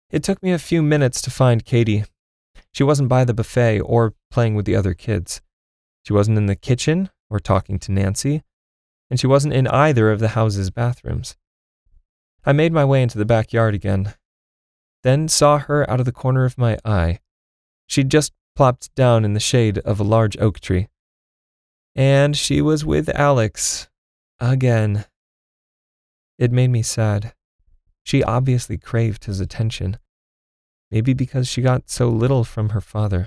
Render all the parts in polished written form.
It took me a few minutes to find Katie. She wasn't by the buffet or playing with the other kids. She wasn't in the kitchen or talking to Nancy, and she wasn't in either of the house's bathrooms. I made my way into the backyard again, then saw her out of the corner of my eye. She'd just plopped down in the shade of a large oak tree. And she was with Alex. Again. It made me sad. She obviously craved his attention. Maybe because she got so little from her father.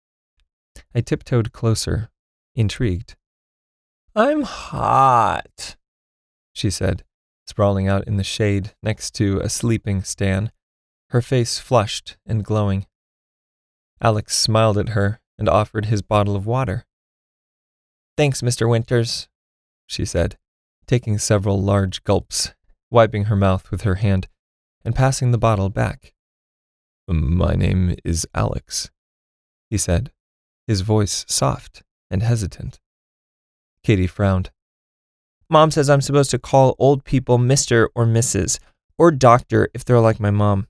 I tiptoed closer, intrigued. "I'm hot," she said, sprawling out in the shade next to a sleeping Stan, her face flushed and glowing. Alex smiled at her and offered his bottle of water. "Thanks, Mr. Winters," she said, taking several large gulps, wiping her mouth with her hand, and passing the bottle back. "My name is Alex," he said, his voice soft and hesitant. Katie frowned. "Mom says I'm supposed to call old people Mr. or Mrs. or Doctor if they're like my mom."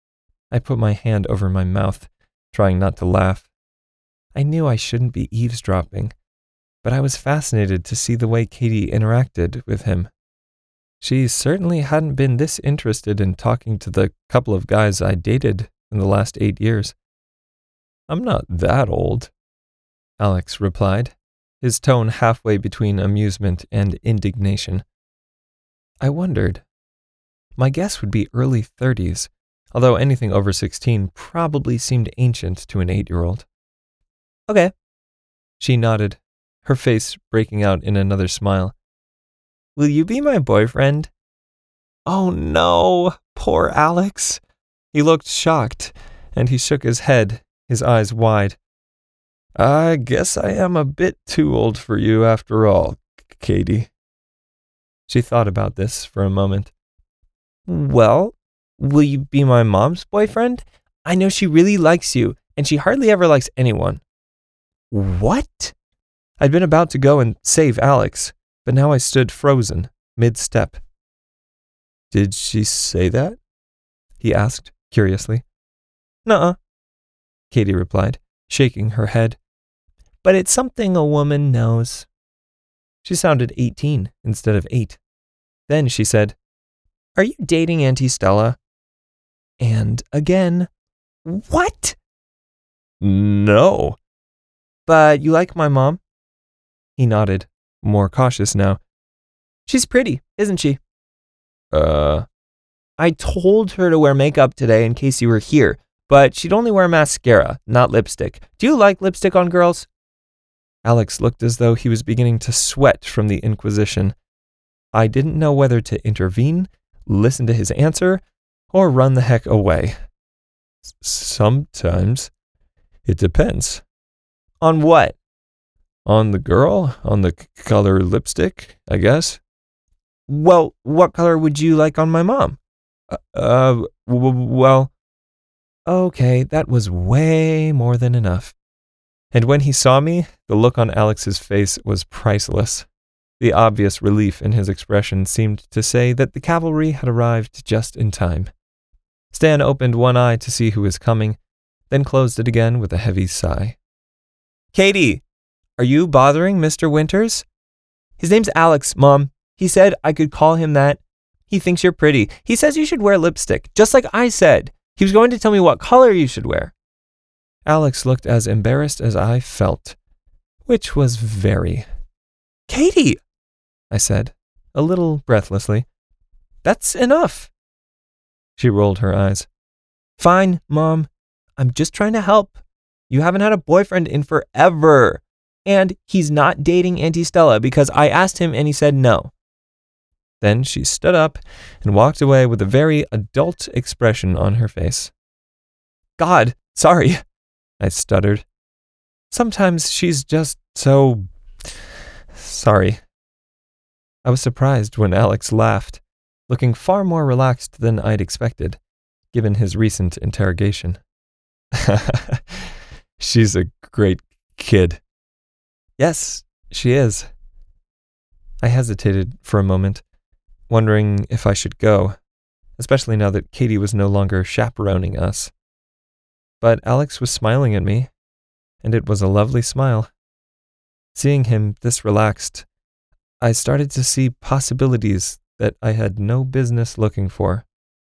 I put my hand over my mouth, trying not to laugh. I knew I shouldn't be eavesdropping, but I was fascinated to see the way Katie interacted with him. She certainly hadn't been this interested in talking to the couple of guys I dated in the last 8 years. "I'm not that old," Alex replied, his tone halfway between amusement and indignation. I wondered. My guess would be early 30s, although anything over 16 probably seemed ancient to an 8-year-old. "Okay." She nodded, her face breaking out in another smile. "Will you be my boyfriend?" Oh no, poor Alex. He looked shocked, and he shook his head, his eyes wide. "I guess I am a bit too old for you after all, Katie." She thought about this for a moment. "Well, will you be my mom's boyfriend? I know she really likes you, and she hardly ever likes anyone." What? I'd been about to go and save Alex, but now I stood frozen, mid-step. "Did she say that?" he asked, curiously. "Nuh-uh," Katie replied, shaking her head. "But it's something a woman knows." She sounded 18 instead of 8. Then she said, "Are you dating Auntie Stella?" And again, "What?" "No." "But you like my mom?" He nodded, more cautious now. "She's pretty, isn't she?" I told her to wear makeup today in case you were here, but she'd only wear mascara, not lipstick. Do you like lipstick on girls?" Alex looked as though he was beginning to sweat from the inquisition. I didn't know whether to intervene, listen to his answer, or run the heck away. "Sometimes. It depends." "On what?" "On the girl, on the color lipstick, I guess." "Well, what color would you like on my mom?" Well... Okay, that was way more than enough. And when he saw me, the look on Alex's face was priceless. The obvious relief in his expression seemed to say that the cavalry had arrived just in time. Stan opened one eye to see who was coming, then closed it again with a heavy sigh. "Katie, are you bothering Mr. Winters?" "His name's Alex, Mom. He said I could call him that. He thinks you're pretty. He says you should wear lipstick, just like I said. He was going to tell me what color you should wear." Alex looked as embarrassed as I felt, which was very. "Katie," I said, a little breathlessly. "That's enough." She rolled her eyes. "Fine, Mom. I'm just trying to help. You haven't had a boyfriend in forever. And he's not dating Auntie Stella because I asked him and he said no." Then she stood up and walked away with a very adult expression on her face. "God, sorry," I stuttered. "Sometimes she's just so... sorry." I was surprised when Alex laughed, looking far more relaxed than I'd expected, given his recent interrogation. "She's a great kid." "Yes, she is." I hesitated for a moment, wondering if I should go, especially now that Katie was no longer chaperoning us. But Alex was smiling at me, and it was a lovely smile. Seeing him this relaxed, I started to see possibilities that I had no business looking for.